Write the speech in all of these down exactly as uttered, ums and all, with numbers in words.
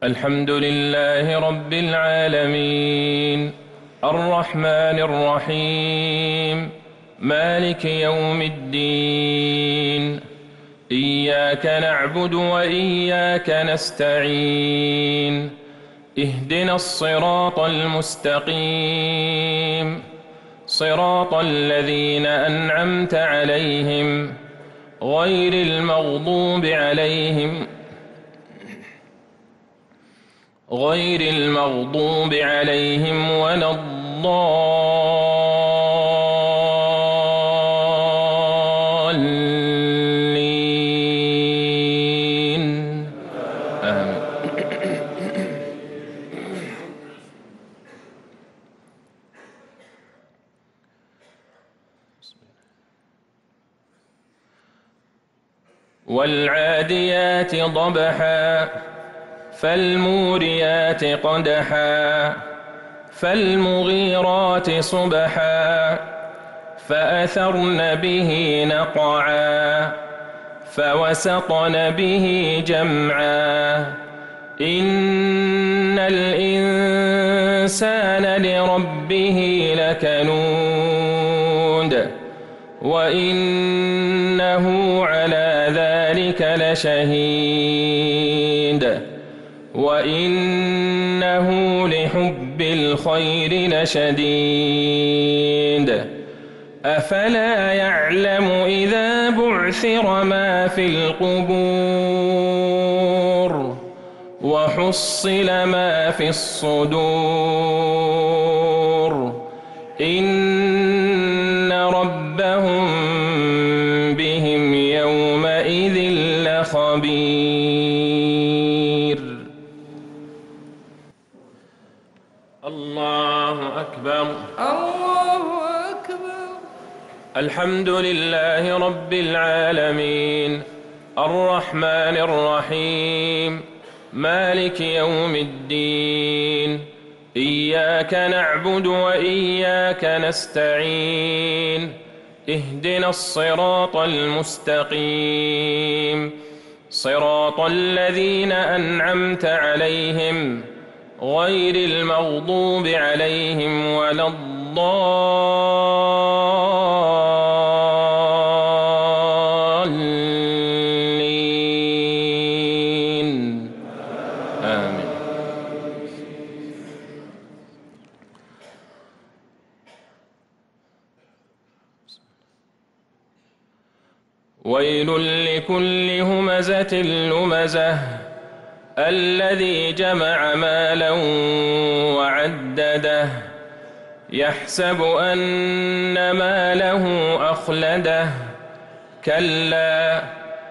الحمد لله رب العالمين الرحمن الرحيم مالك يوم الدين إياك نعبد وإياك نستعين اهدنا الصراط المستقيم صراط الذين أنعمت عليهم غير المغضوب عليهم غير المغضوب عليهم ولا الضالين آمين. والعاديات ضبحا فالموريات قدحا فالمغيرات صبحا فأثرن به نقعا فوسطن به جمعا إن الإنسان لربه لكنود وإنه على ذلك لشهيد وإنه لحب الخير لشديد أفلا يعلم إذا بعثر ما في القبور وحصل ما في الصدور إن ربهم بهم يومئذ لخبير. الله أكبر الله أكبر. الحمد لله رب العالمين الرحمن الرحيم مالك يوم الدين إياك نعبد وإياك نستعين اهدنا الصراط المستقيم صراط الذين أنعمت عليهم غير المغضوب عليهم ولا الضالين آمين. ويل لكل همزة لمزة الذي جمع مالا وعدده يحسب أن ماله أخلده كلا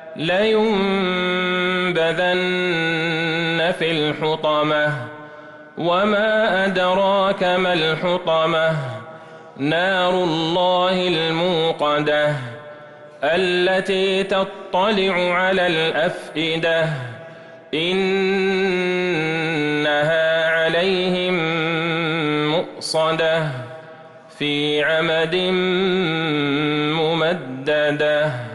لينبذن في الحطمة وما أدراك ما الحطمة نار الله الموقدة التي تطلع على الأفئدة إنها عليهم مؤصدة في عمد ممددة.